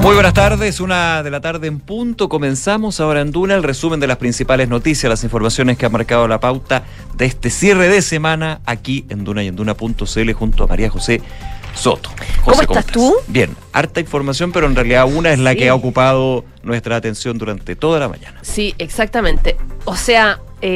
Muy buenas tardes, 1 de la tarde en punto. Comenzamos ahora en Duna el resumen de las principales noticias, las informaciones que han marcado la pauta de este cierre de semana aquí en Duna y en Duna.cl junto a María José Soto. José, ¿Cómo estás tú? Bien, harta información, pero en realidad una es la que ha ocupado nuestra atención durante toda la mañana. Sí, exactamente. O sea,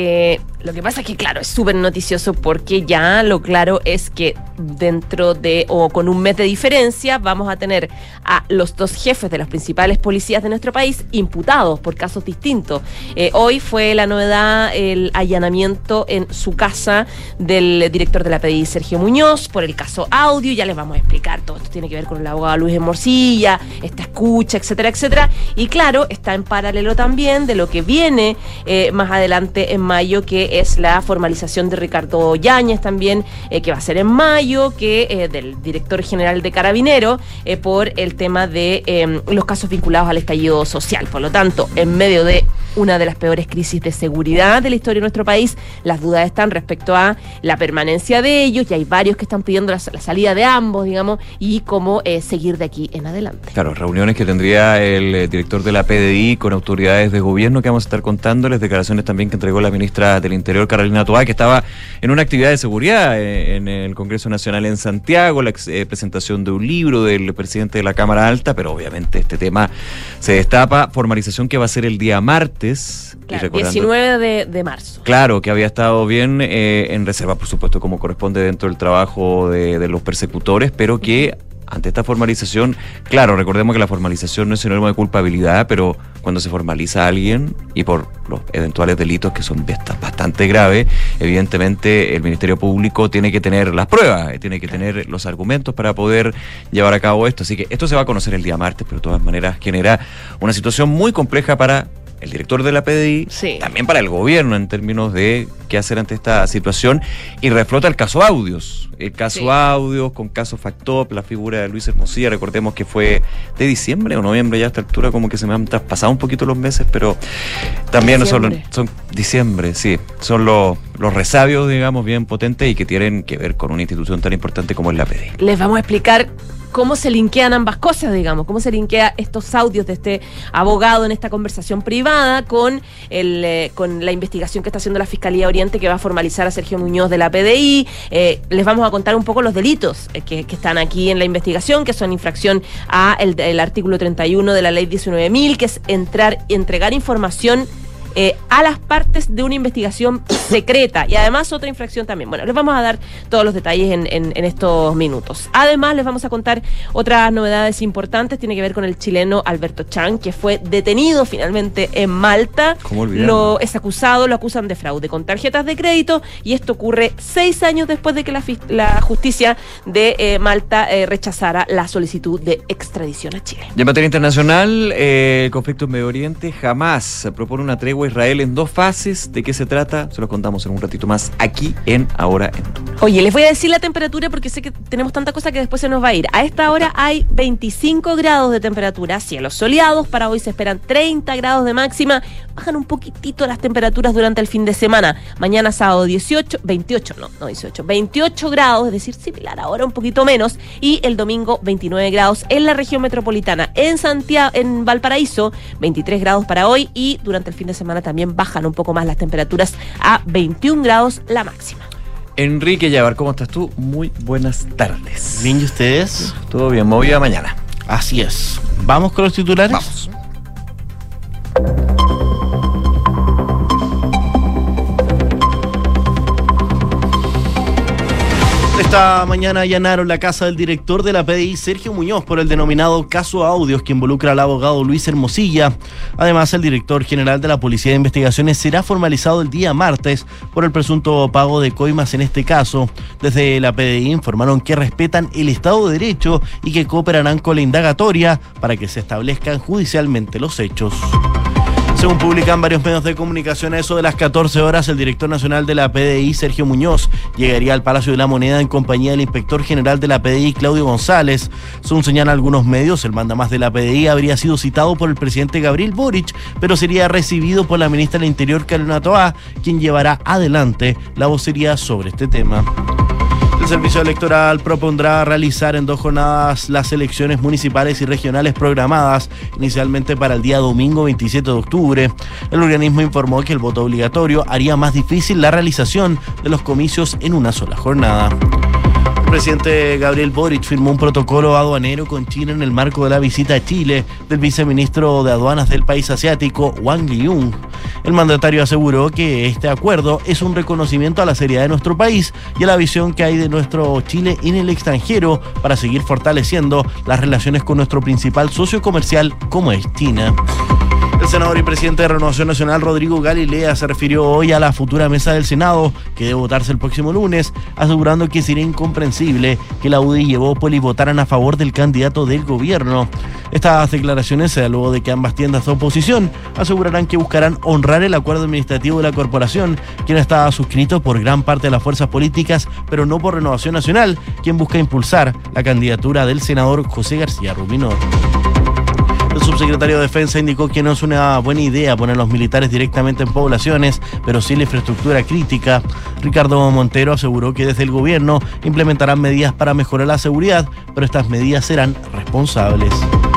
lo que pasa es que, claro, es súper noticioso porque ya lo claro es que dentro de, o con un mes de diferencia, vamos a tener a los dos jefes de las principales policías de nuestro país imputados por casos distintos. Hoy fue la novedad el allanamiento en su casa del director de la PDI, Sergio Muñoz, por el caso Audio. Ya les vamos a explicar, todo esto tiene que ver con el abogado Luis Morcilla, esta escucha, etcétera, etcétera. Y claro, está en paralelo también de lo que viene más adelante en mayo, que es la formalización de Ricardo Yáñez también, que va a ser en mayo, que del director general de Carabineros, por el tema de los casos vinculados al estallido social. Por lo tanto, en medio de una de las peores crisis de seguridad de la historia de nuestro país, las dudas están respecto a la permanencia de ellos, y hay varios que están pidiendo la salida de ambos, digamos, y cómo seguir de aquí en adelante. Claro, reuniones que tendría el director de la PDI con autoridades de gobierno que vamos a estar contándoles, declaraciones también que entregó la ministra del Interior, Carolina Toá, que estaba en una actividad de seguridad en el Congreso Nacional en Santiago, la presentación de un libro del presidente de la Cámara Alta, pero obviamente este tema se destapa, formalización que va a ser el día martes. Claro, 19 de marzo. Claro, que había estado bien en reserva, por supuesto, como corresponde dentro del trabajo de los persecutores, pero que ante esta formalización, claro, recordemos que la formalización no es sinónimo de culpabilidad, pero cuando se formaliza a alguien y por los eventuales delitos que son bastante graves, evidentemente el Ministerio Público tiene que tener las pruebas, tiene que tener los argumentos para poder llevar a cabo esto. Así que esto se va a conocer el día martes, pero de todas maneras genera una situación muy compleja para el director de la PDI, sí, también para el gobierno en términos de qué hacer ante esta situación, y reflota el caso Audios. El caso sí. Audios con caso Factop, la figura de Luis Hermosilla, recordemos que fue de diciembre o noviembre, ya a esta altura como que se me han traspasado un poquito los meses, pero también son diciembre, sí, son los resabios, digamos, bien potentes y que tienen que ver con una institución tan importante como es la PDI. Les vamos a explicar cómo se linkean ambas cosas, digamos, cómo se linkea estos audios de este abogado en esta conversación privada con la investigación que está haciendo la Fiscalía Oriente, que va a formalizar a Sergio Muñoz de la PDI. Les vamos a contar un poco los delitos que están aquí en la investigación, que son infracción a el artículo 31 de la ley 19.000, que es entregar información a las partes de una investigación secreta, y además otra infracción también. Bueno, les vamos a dar todos los detalles en estos minutos. Además, les vamos a contar otras novedades importantes. Tiene que ver con el chileno Alberto Chang, que fue detenido finalmente en Malta. ¿Cómo olvidarlo? Es acusado, lo acusan de fraude con tarjetas de crédito, y esto ocurre 6 años después de que la justicia de Malta rechazara la solicitud de extradición a Chile. Y en materia internacional, el conflicto en Medio Oriente jamás propone una tregua a Israel en 2 fases. ¿De qué se trata? Se los contamos en un ratito más aquí en Ahora en Duna. Oye, les voy a decir la temperatura porque sé que tenemos tanta cosa que después se nos va a ir. A esta hora hay 25 grados de temperatura, cielos soleados. Para hoy se esperan 30 grados de máxima. Bajan un poquitito las temperaturas durante el fin de semana. Mañana sábado 28 grados, es decir, similar ahora, un poquito menos. Y el domingo 29 grados en la región metropolitana. En Santiago, en Valparaíso, 23 grados para hoy, y durante el fin de semana también bajan un poco más las temperaturas a 21 grados la máxima. Enrique Llavar, ¿cómo estás tú? Muy buenas tardes. Bien, ¿y ustedes? Todo bien, movida mañana. Así es. ¿Vamos con los titulares? Vamos. Esta mañana allanaron la casa del director de la PDI, Sergio Muñoz, por el denominado caso Audios, que involucra al abogado Luis Hermosilla. Además, el director general de la Policía de Investigaciones será formalizado el día martes por el presunto pago de coimas en este caso. Desde la PDI informaron que respetan el Estado de Derecho y que cooperarán con la indagatoria para que se establezcan judicialmente los hechos. Según publican varios medios de comunicación, a eso de las 14 horas, el director nacional de la PDI, Sergio Muñoz, llegaría al Palacio de la Moneda en compañía del inspector general de la PDI, Claudio González. Según señalan algunos medios, el mandamás de la PDI habría sido citado por el presidente Gabriel Boric, pero sería recibido por la ministra del Interior, Carolina Toá, quien llevará adelante la vocería sobre este tema. El Servicio Electoral propondrá realizar en 2 jornadas las elecciones municipales y regionales programadas inicialmente para el día domingo 27 de octubre. El organismo informó que el voto obligatorio haría más difícil la realización de los comicios en una sola jornada. El presidente Gabriel Boric firmó un protocolo aduanero con China en el marco de la visita a Chile del viceministro de Aduanas del país asiático, Wang Liung. El mandatario aseguró que este acuerdo es un reconocimiento a la seriedad de nuestro país y a la visión que hay de nuestro Chile en el extranjero para seguir fortaleciendo las relaciones con nuestro principal socio comercial, como es China. El senador y presidente de Renovación Nacional, Rodrigo Galilea, se refirió hoy a la futura mesa del Senado, que debe votarse el próximo lunes, asegurando que sería incomprensible que la UDI y Evópoli votaran a favor del candidato del gobierno. Estas declaraciones se dan luego de que ambas tiendas de oposición asegurarán que buscarán honrar el acuerdo administrativo de la corporación, quien estaba suscrito por gran parte de las fuerzas políticas, pero no por Renovación Nacional, quien busca impulsar la candidatura del senador José García Ruminot. El subsecretario de Defensa indicó que no es una buena idea poner a los militares directamente en poblaciones, pero sí en la infraestructura crítica. Ricardo Montero aseguró que desde el gobierno implementarán medidas para mejorar la seguridad, pero estas medidas serán responsables.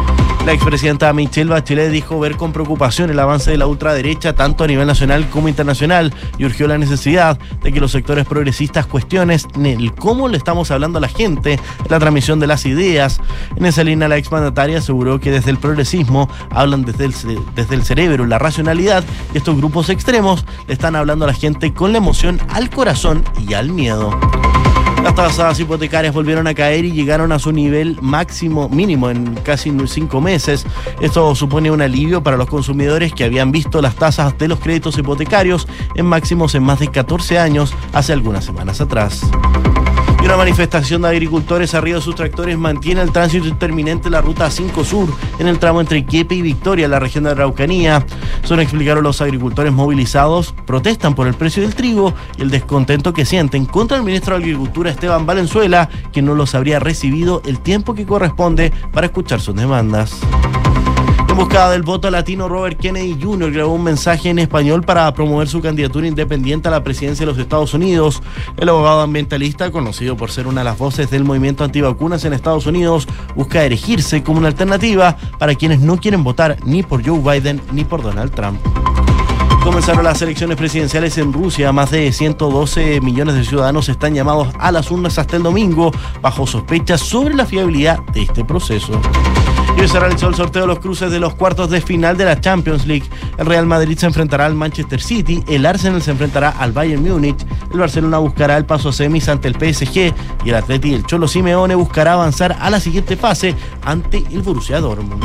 La expresidenta Michelle Bachelet dijo ver con preocupación el avance de la ultraderecha tanto a nivel nacional como internacional y urgió la necesidad de que los sectores progresistas cuestionen el cómo le estamos hablando a la gente, la transmisión de las ideas. En esa línea, la exmandataria aseguró que desde el progresismo hablan desde el cerebro, la racionalidad, y estos grupos extremos le están hablando a la gente con la emoción, al corazón y al miedo. Las tasas hipotecarias volvieron a caer y llegaron a su nivel mínimo en casi 5 meses. Esto supone un alivio para los consumidores que habían visto las tasas de los créditos hipotecarios en máximos en más de 14 años hace algunas semanas atrás. Y una manifestación de agricultores a Río Sustractores mantiene el tránsito interminente en la ruta 5 Sur, en el tramo entre Quiepe y Victoria, en la región de Araucanía. Según explicaron los agricultores movilizados, protestan por el precio del trigo y el descontento que sienten contra el ministro de Agricultura, Esteban Valenzuela, que no los habría recibido el tiempo que corresponde para escuchar sus demandas. En busca del voto latino, Robert Kennedy Jr. grabó un mensaje en español para promover su candidatura independiente a la presidencia de los Estados Unidos. El abogado ambientalista, conocido por ser una de las voces del movimiento antivacunas en Estados Unidos, busca erigirse como una alternativa para quienes no quieren votar ni por Joe Biden ni por Donald Trump. Comenzaron las elecciones presidenciales en Rusia. Más de 112 millones de ciudadanos están llamados a las urnas hasta el domingo, bajo sospechas sobre la fiabilidad de este proceso. Y hoy se realizó el sorteo de los cruces de los cuartos de final de la Champions League. El Real Madrid se enfrentará al Manchester City, el Arsenal se enfrentará al Bayern Múnich, el Barcelona buscará el paso a semis ante el PSG y el Atleti y el Cholo Simeone buscará avanzar a la siguiente fase ante el Borussia Dortmund.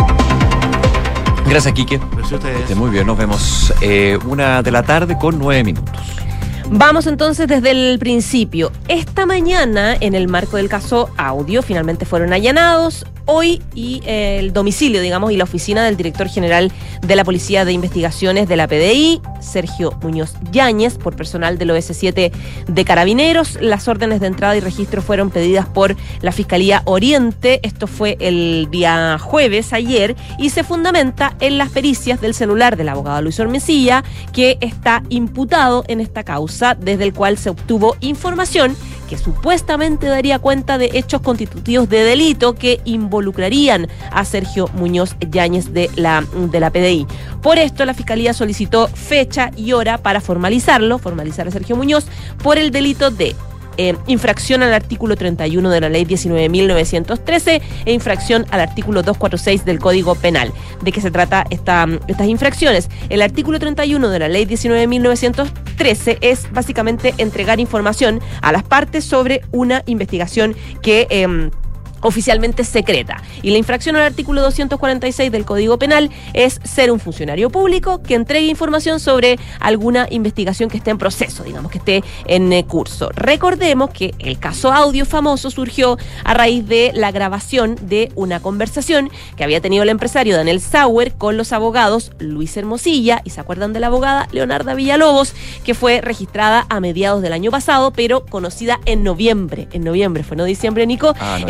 Gracias, Quique. Gracias a ustedes. Muy bien, nos vemos 1 de la tarde con 9 minutos. Vamos entonces desde el principio. Esta mañana, en el marco del caso Audio, finalmente fueron allanados hoy y el domicilio, digamos, y la oficina del director general de la Policía de Investigaciones de la PDI, Sergio Muñoz Yáñez, por personal del OS7 de Carabineros. Las órdenes de entrada y registro fueron pedidas por la Fiscalía Oriente. Esto fue el día jueves, ayer, y se fundamenta en las pericias del celular del abogado Luis Ormesilla, que está imputado en esta causa, desde el cual se obtuvo información que supuestamente daría cuenta de hechos constitutivos de delito que involucrarían a Sergio Muñoz Yáñez de la PDI. Por esto, la Fiscalía solicitó fecha y hora para formalizar a Sergio Muñoz por el delito de infracción al artículo 31 de la ley 19.913 e infracción al artículo 246 del Código Penal. ¿De qué se trata estas infracciones? El artículo 31 de la ley 19.913 es básicamente entregar información a las partes sobre una investigación que oficialmente secreta. Y la infracción al artículo 246 del Código Penal es ser un funcionario público que entregue información sobre alguna investigación que esté en proceso, digamos, que esté en curso. Recordemos que el caso Audio famoso surgió a raíz de la grabación de una conversación que había tenido el empresario Daniel Sauer con los abogados Luis Hermosilla, y se acuerdan de la abogada Leonarda Villalobos, que fue registrada a mediados del año pasado, pero conocida en noviembre, fue no diciembre, Nico, a través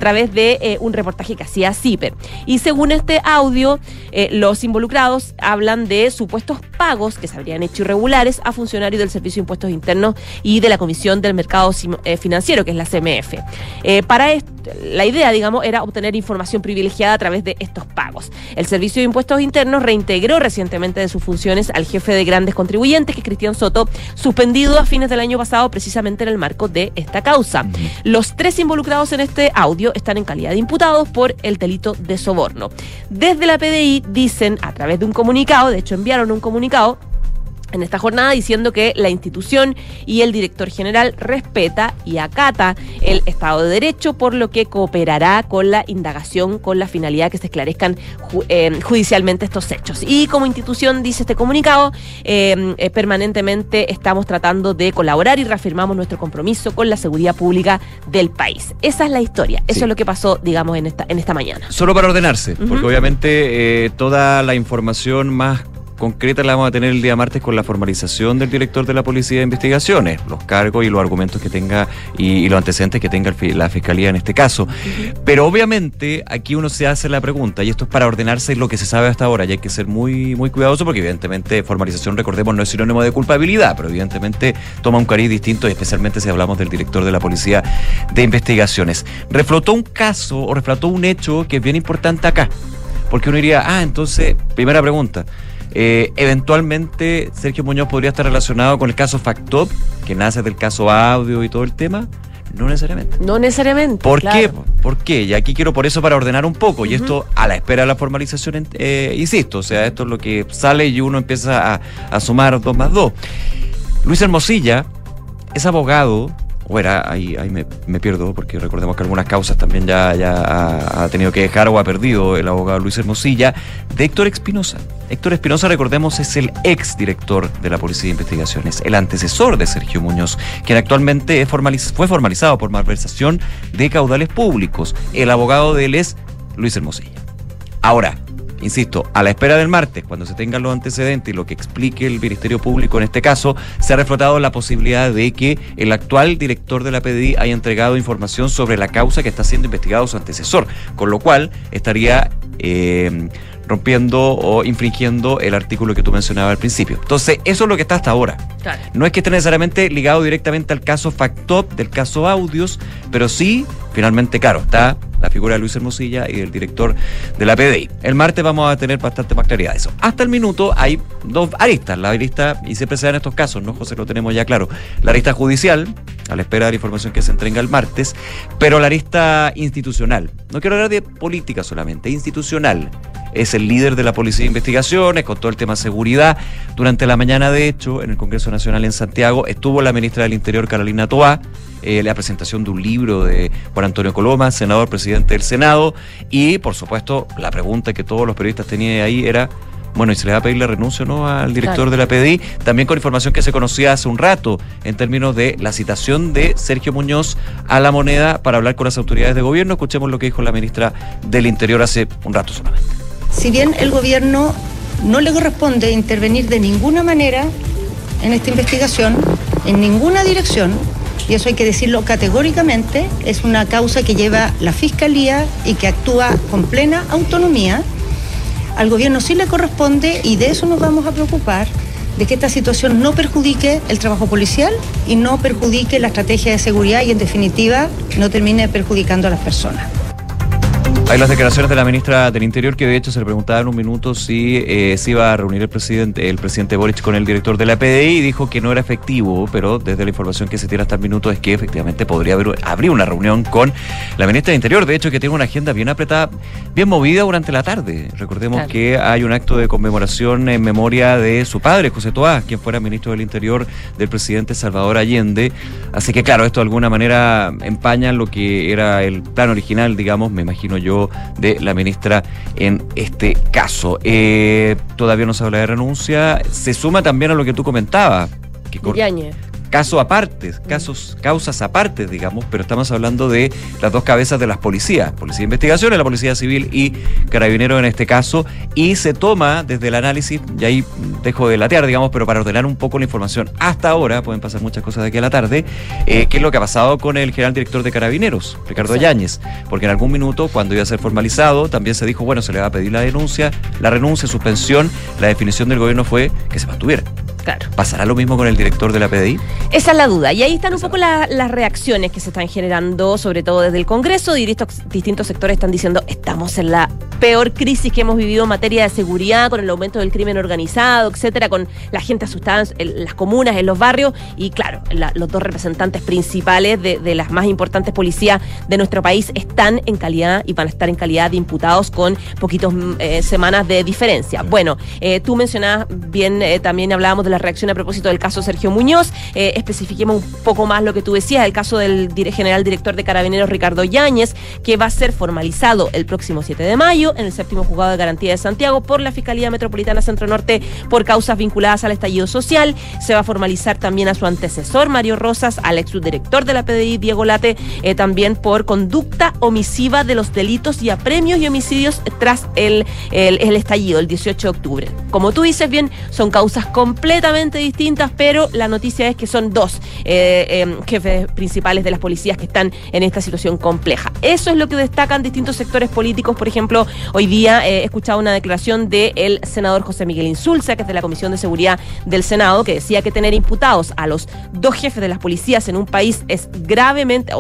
través de un reportaje que hacía CIPER. Y según este audio, los involucrados hablan de supuestos pagos que se habrían hecho irregulares a funcionarios del Servicio de Impuestos Internos y de la Comisión del Mercado Financiero, que es la CMF. Para esto, la idea, digamos, era obtener información privilegiada a través de estos pagos. El Servicio de Impuestos Internos reintegró recientemente de sus funciones al jefe de grandes contribuyentes, que es Cristian Soto, suspendido a fines del año pasado precisamente en el marco de esta causa. Los 3 involucrados en este audio están en calidad de imputados por el delito de soborno. Desde la PDI dicen, a través de un comunicado, de hecho enviaron un comunicado en esta jornada diciendo que la institución y el director general respeta y acata el Estado de Derecho, por lo que cooperará con la indagación con la finalidad que se esclarezcan judicialmente estos hechos. Y como institución, dice este comunicado, permanentemente estamos tratando de colaborar y reafirmamos nuestro compromiso con la seguridad pública del país. Esa es la historia. Eso es lo que pasó, digamos, en esta mañana. Solo para ordenarse, porque obviamente toda la información más concreta la vamos a tener el día martes con la formalización del director de la Policía de Investigaciones, los cargos y los argumentos que tenga y los antecedentes que tenga la Fiscalía en este caso. Pero obviamente aquí uno se hace la pregunta, y esto es para ordenarse lo que se sabe hasta ahora, y hay que ser muy, muy cuidadoso porque evidentemente formalización, recordemos, no es sinónimo de culpabilidad, pero evidentemente toma un cariz distinto, y especialmente si hablamos del director de la Policía de Investigaciones. Reflotó un caso o reflotó un hecho que es bien importante acá, porque uno diría, entonces, primera pregunta, eventualmente Sergio Muñoz podría estar relacionado con el caso Factop, que nace del caso audio y todo el tema. No necesariamente. No necesariamente. ¿Por qué? ¿Por qué? Y aquí quiero por eso para ordenar un poco, y esto a la espera de la formalización, insisto, o sea, esto es lo que sale y uno empieza a sumar 2 más 2. Luis Hermosilla es abogado, o era, ahí me pierdo, porque recordemos que algunas causas también ya ha tenido que dejar o ha perdido el abogado Luis Hermosilla, de Héctor Espinosa. Héctor Espinosa, recordemos, es el ex director de la Policía de Investigaciones, el antecesor de Sergio Muñoz, quien actualmente fue formalizado por malversación de caudales públicos. El abogado de él es Luis Hermosilla. Ahora, insisto, a la espera del martes, cuando se tengan los antecedentes y lo que explique el Ministerio Público en este caso, se ha reflotado la posibilidad de que el actual director de la PDI haya entregado información sobre la causa que está siendo investigado su antecesor, con lo cual estaría rompiendo o infringiendo el artículo que tú mencionabas al principio. Entonces, eso es lo que está hasta ahora. Claro. No es que esté necesariamente ligado directamente al caso Factop, del caso Audios, pero sí, finalmente, claro, está la figura de Luis Hermosilla y del director de la PDI. El martes vamos a tener bastante más claridad de eso. Hasta el minuto hay 2 aristas. La arista, y siempre se dan estos casos, ¿no, José? Lo tenemos ya claro. La arista judicial, a la espera de la información que se entrega el martes, pero la arista institucional. No quiero hablar de política solamente, institucional. Es el líder de la Policía de Investigaciones, con todo el tema de seguridad. Durante la mañana, de hecho, en el Congreso Nacional en Santiago, estuvo la ministra del Interior, Carolina Toá, la presentación de un libro de Juan Antonio Coloma, senador, presidente del Senado, y, por supuesto, la pregunta que todos los periodistas tenían ahí era, bueno, ¿y se le va a pedir la renuncia o no al director de la PDI? También con información que se conocía hace un rato en términos de la citación de Sergio Muñoz a La Moneda para hablar con las autoridades de gobierno. Escuchemos lo que dijo la ministra del Interior hace un rato solamente. Si bien el gobierno no le corresponde intervenir de ninguna manera en esta investigación, en ninguna dirección, y eso hay que decirlo categóricamente, es una causa que lleva la Fiscalía y que actúa con plena autonomía, al gobierno sí le corresponde, y de eso nos vamos a preocupar, de que esta situación no perjudique el trabajo policial y no perjudique la estrategia de seguridad y, en definitiva, no termine perjudicando a las personas. Hay las declaraciones de la ministra del Interior, que de hecho se le preguntaba en un minuto si se iba a reunir el presidente Boric con el director de la PDI, y dijo que no era efectivo, pero desde la información que se tiene hasta el minuto es que efectivamente podría habría una reunión con la ministra del Interior, de hecho que tiene una agenda bien apretada, bien movida durante la tarde. Recordemos que hay un acto de conmemoración en memoria de su padre, José Toá, quien fuera ministro del Interior del presidente Salvador Allende, así que claro, esto de alguna manera empaña lo que era el plan original, digamos, me imagino yo, de la ministra en este caso. Todavía no se habla de renuncia. Se suma también a lo que tú comentabas. Yáñez. casos apartes, causas apartes, digamos, pero estamos hablando de las dos cabezas de las policías, Policía de Investigaciones, la Policía Civil y Carabineros en este caso, y se toma desde el análisis, y ahí dejo de latear, digamos, pero para ordenar un poco la información hasta ahora, pueden pasar muchas cosas de aquí a la tarde, qué es lo que ha pasado con el general director de Carabineros, Ricardo Yáñez, porque en algún minuto, cuando iba a ser formalizado, también se dijo, bueno, se le va a pedir la renuncia, suspensión, la definición del gobierno fue que se mantuviera. Claro. ¿Pasará lo mismo con el director de la PDI? Esa es la duda. Y ahí están un poco las reacciones que se están generando, sobre todo desde el Congreso. Y distintos sectores están diciendo, estamos en la peor crisis que hemos vivido en materia de seguridad, con el aumento del crimen organizado, etcétera, con la gente asustada en las comunas, en los barrios. Y claro, los dos representantes principales de las más importantes policías de nuestro país están en calidad y van a estar en calidad de imputados con poquitos semanas de diferencia. Bueno, tú mencionabas bien, también hablábamos de la reacción a propósito del caso Sergio Muñoz. Especifiquemos un poco más lo que tú decías, el caso del general director de Carabineros Ricardo Yáñez, que va a ser formalizado el próximo 7 de mayo en el 7º Juzgado de Garantía de Santiago por la Fiscalía Metropolitana Centro Norte por causas vinculadas al estallido social. Se va a formalizar también a su antecesor Mario Rosas, al ex subdirector de la PDI Diego Late, también por conducta omisiva de los delitos y apremios y homicidios tras el estallido el 18 de octubre. Como tú dices bien, son causas completamente distintas, pero la noticia es que son dos jefes principales de las policías que están en esta situación compleja. Eso es lo que destacan distintos sectores políticos. Por ejemplo, hoy día he escuchado una declaración del senador José Miguel Insulza, que es de la Comisión de Seguridad del Senado, que decía que tener imputados a los dos jefes de las policías en un país gravemente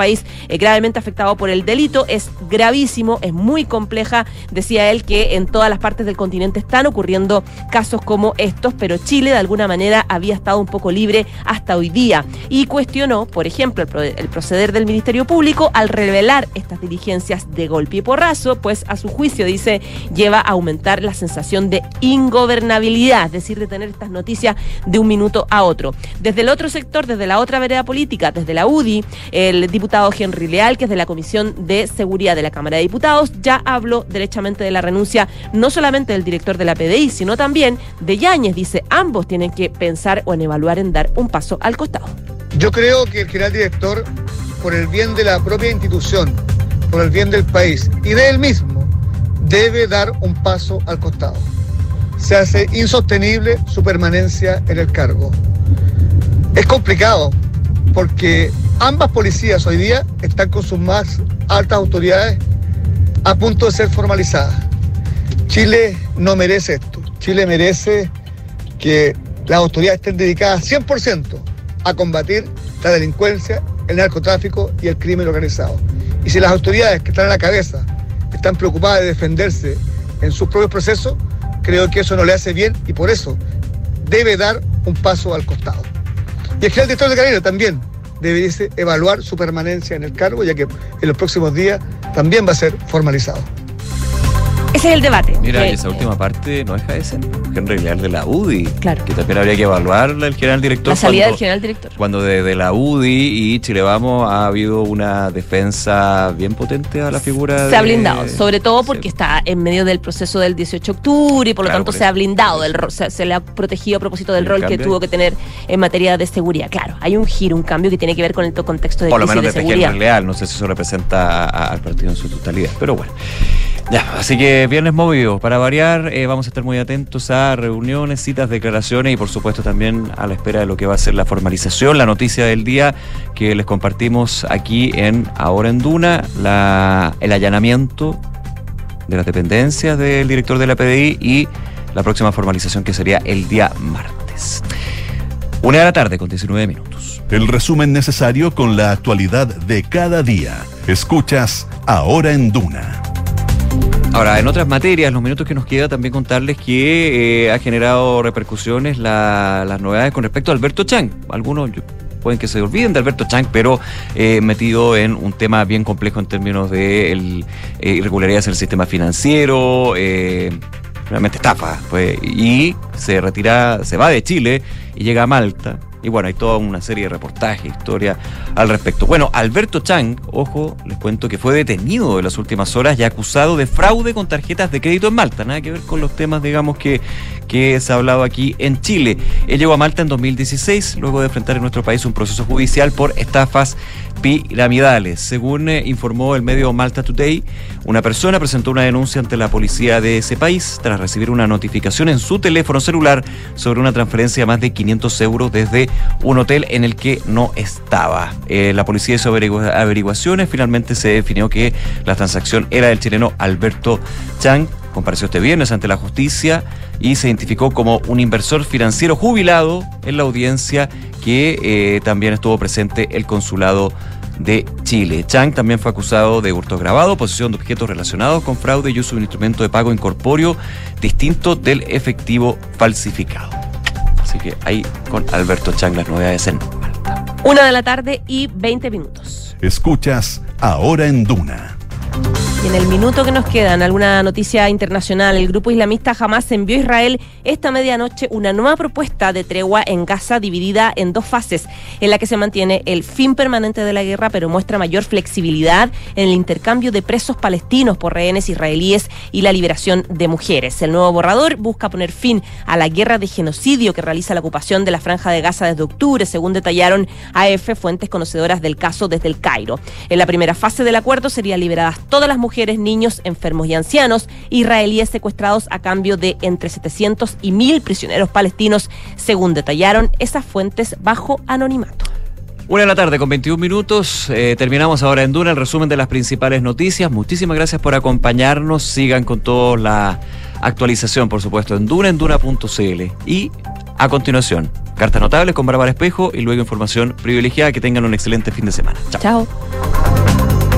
afectado por el delito es gravísimo, es muy compleja. Decía él que en todas las partes del continente están ocurriendo casos como estos, pero Chile de alguna manera había estado un poco libre hasta hoy día, y cuestionó, por ejemplo, el proceder del Ministerio Público al revelar estas diligencias de golpe y porrazo, pues a su juicio, dice, lleva a aumentar la sensación de ingobernabilidad, es decir, de tener estas noticias de un minuto a otro. Desde el otro sector, desde la otra vereda política, desde la UDI, el diputado Henry Leal, que es de la Comisión de Seguridad de la Cámara de Diputados, ya habló derechamente de la renuncia no solamente del director de la PDI, sino también de Yáñez. Dice, ambos tienen que pensar o en evaluar en dar un paso al costado. Yo creo que el general director, por el bien de la propia institución, por el bien del país y de él mismo, debe dar un paso al costado. Se hace insostenible su permanencia en el cargo. Es complicado porque ambas policías hoy día están con sus más altas autoridades a punto de ser formalizadas. Chile no merece esto. Chile merece que las autoridades estén dedicadas 100% a combatir la delincuencia, el narcotráfico y el crimen organizado. Y si las autoridades que están a la cabeza están preocupadas de defenderse en sus propios procesos, creo que eso no le hace bien y por eso debe dar un paso al costado. Y el general director de Carabineros también debe evaluar su permanencia en el cargo, ya que en los próximos días también va a ser formalizado. Ese es el debate. Mira, esa última parte no deja de ser Henry Leal de la UDI. Claro. Que también habría que evaluar el general director. La salida del general director. Cuando de la UDI y Chile Vamos ha habido una defensa bien potente a la figura. Se ha blindado, sobre todo porque está en medio del proceso del 18 de octubre y por lo tanto se ha blindado, se le ha protegido a propósito del rol que tuvo que tener en materia de seguridad. Claro, hay un giro, un cambio que tiene que ver con el contexto de crisis de seguridad. Por lo menos desde Henry Leal, no sé si eso representa al partido en su totalidad, pero bueno. Ya, así que viernes movido. Para variar, vamos a estar muy atentos a reuniones, citas, declaraciones y por supuesto también a la espera de lo que va a ser la formalización, la noticia del día que les compartimos aquí en Ahora en Duna, el allanamiento de las dependencias del director de la PDI y la próxima formalización que sería el día martes. 1:00 con 19 minutos. El resumen necesario con la actualidad de cada día. Escuchas Ahora en Duna. Ahora, en otras materias, los minutos que nos queda, también contarles que ha generado repercusiones las novedades con respecto a Alberto Chang. Algunos pueden que se olviden de Alberto Chang, pero metido en un tema bien complejo en términos de irregularidades en el sistema financiero, realmente estafa, pues, y se va de Chile y llega a Malta, Y bueno, hay toda una serie de reportajes, historias al respecto. Bueno, Alberto Chang, ojo, les cuento que fue detenido en las últimas horas y acusado de fraude con tarjetas de crédito en Malta. Nada que ver con los temas, digamos, que se ha hablado aquí en Chile. Él llegó a Malta en 2016, luego de enfrentar en nuestro país un proceso judicial por estafas piramidales. Según informó el medio Malta Today, una persona presentó una denuncia ante la policía de ese país tras recibir una notificación en su teléfono celular sobre una transferencia de más de 500 euros desde un hotel en el que no estaba. La policía hizo averiguaciones, finalmente se definió que la transacción era del chileno Alberto Chang. Compareció este viernes ante la justicia y se identificó como un inversor financiero jubilado en la audiencia que también estuvo presente el consulado de Chile. Chang también fue acusado de hurto agravado, posesión de objetos relacionados con fraude y uso de un instrumento de pago incorpóreo distinto del efectivo falsificado. Así que ahí con Alberto Chang las novedades en Malta. 1:20 p.m. Escuchas Ahora en Duna. Y en el minuto que nos queda, en alguna noticia internacional, el grupo islamista Hamas envió a Israel esta medianoche una nueva propuesta de tregua en Gaza dividida en 2 fases, en la que se mantiene el fin permanente de la guerra, pero muestra mayor flexibilidad en el intercambio de presos palestinos por rehenes israelíes y la liberación de mujeres. El nuevo borrador busca poner fin a la guerra de genocidio que realiza la ocupación de la Franja de Gaza desde octubre, según detallaron AF, fuentes conocedoras del caso desde el Cairo. En la primera fase del acuerdo serían liberadas todas las mujeres, niños, enfermos y ancianos israelíes secuestrados a cambio de entre 700 y 1.000 prisioneros palestinos, según detallaron esas fuentes bajo anonimato. 1:21 p.m. Terminamos ahora en Duna el resumen de las principales noticias. Muchísimas gracias por acompañarnos. Sigan con toda la actualización, por supuesto, en duna.cl. Y a continuación, cartas notables con Bárbara Espejo y luego información privilegiada. Que tengan un excelente fin de semana. Chao. Chao.